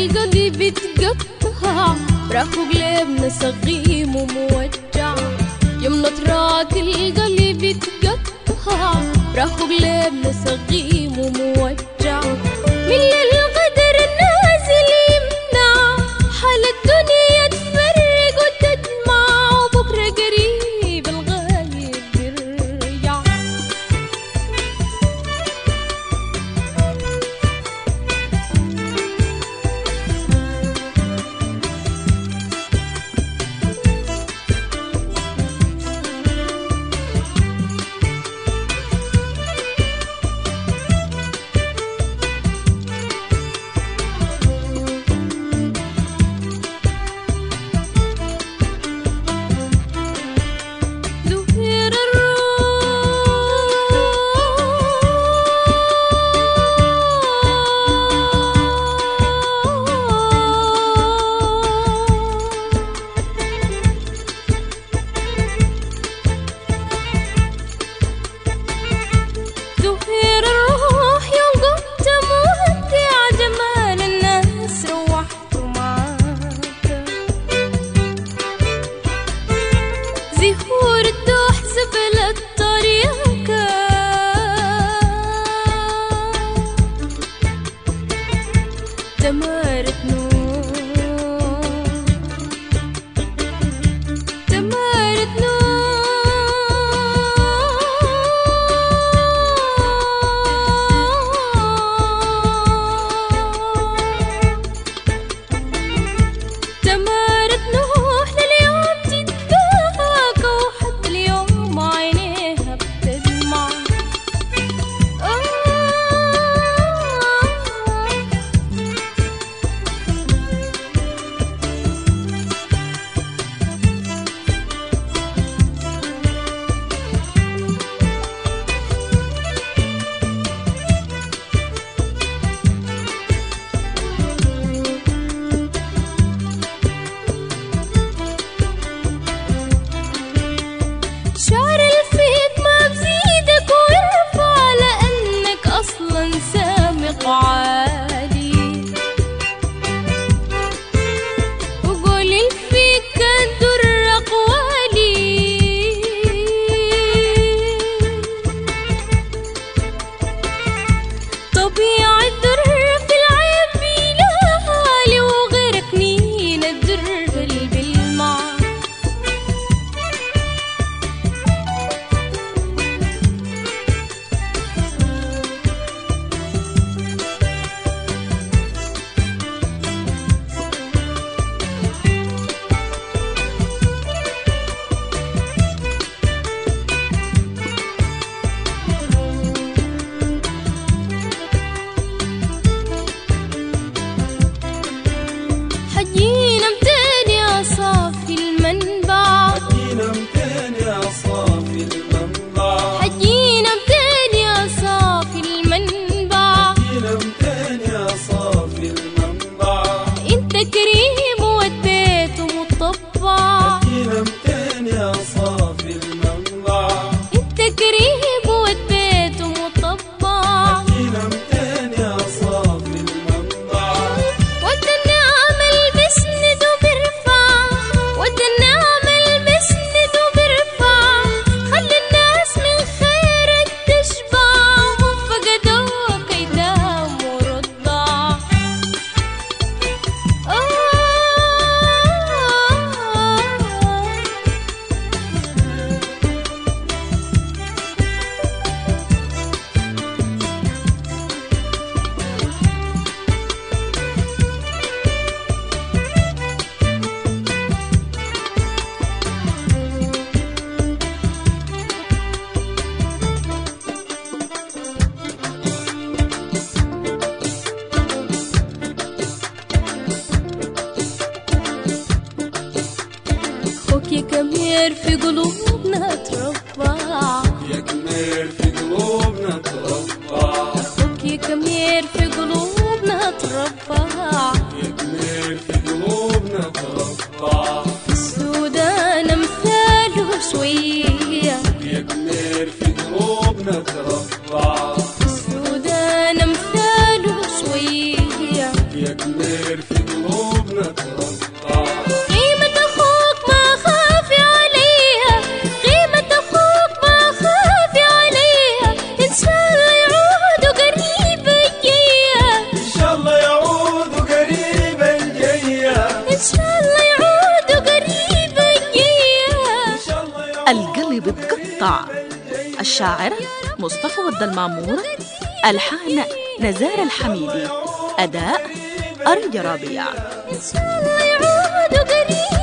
القلب بتقطع، براكو قلبنا سقيم وموجع. يوم نتراك القلب بتقطع، براكو قلبنا سقيم وموجع. من القدر النازل يمنع، حال الدنيا تفرق وتجمع، وبكرة قريب الغالي بيرجع. زهور الدوح سبل الطريق، تمارة نور تمارة نور. تمارة نوح لليوم تتباكى، وحتى اليوم عينيها بتدمع. شعر الفيك ما بزيدك ويرفع، لأنك أصلا سامق عالي. وقول الفيك كالدر أقوالي، طبيعة الدر في العيب بيلالي، وغيرك مين الدر بالمع. حجينا متين يا صافي المنبع، حجينا متين يا صافي المنبع، حجينا متين يا صافي المنبع. حجينا متين يا صافي المنبع، انت كريم وديت ومطبع. حجينا متين يا صافي المنبع، انت كريم وديت ومطبع. حجينا متين يا صافي المنبع. ود النعم المسند وبرفع، ود النعم المسند وبرفع. خلي الناس من خيرك تشبع، ومن فقدوك يداوم ورضع. خوك يا كمير في قلوبنا تربع، يا كمير في قلوبنا تربع، خوك يا كمير في قلوبنا تربع. يا كمير في قلوبنا تربع، في السودان امثاله شوية، يا كمير في قلوبنا تربع، في السودان امثاله شوية. يا كمير خير في قلوبنا ترفع. قيمة أخوك ما خافي عليها، قيمة أخوك ما خافي عليها، إن شاء الله يعودوا قريبا جاية، إن شاء الله يعودوا قريبا جاية، إن شاء الله يعودوا قريبا جاية. القلب اتقطع. الشاعر مصطفى ود المامور، ألحان نزار الحميدي، أداء أريج ربيع. إن شاء الله يعودوا قريبا.